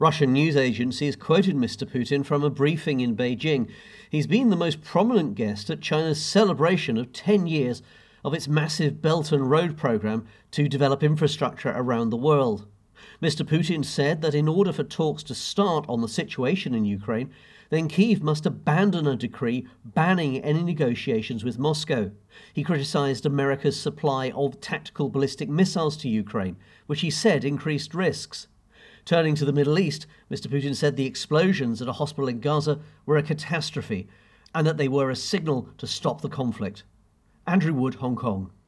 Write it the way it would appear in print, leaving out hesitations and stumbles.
Russian news agencies quoted Mr. Putin from a briefing in Beijing. He's been the most prominent guest at China's celebration of 10 years of its massive Belt and Road program to develop infrastructure around the world. Mr. Putin said that in order for talks to start on the situation in Ukraine, then Kyiv must abandon a decree banning any negotiations with Moscow. He criticised America's supply of tactical ballistic missiles to Ukraine, which he said increased risks. Turning to the Middle East, Mr. Putin said the explosions at a hospital in Gaza were a catastrophe and that they were a signal to stop the conflict. Andrew Wood, Hong Kong.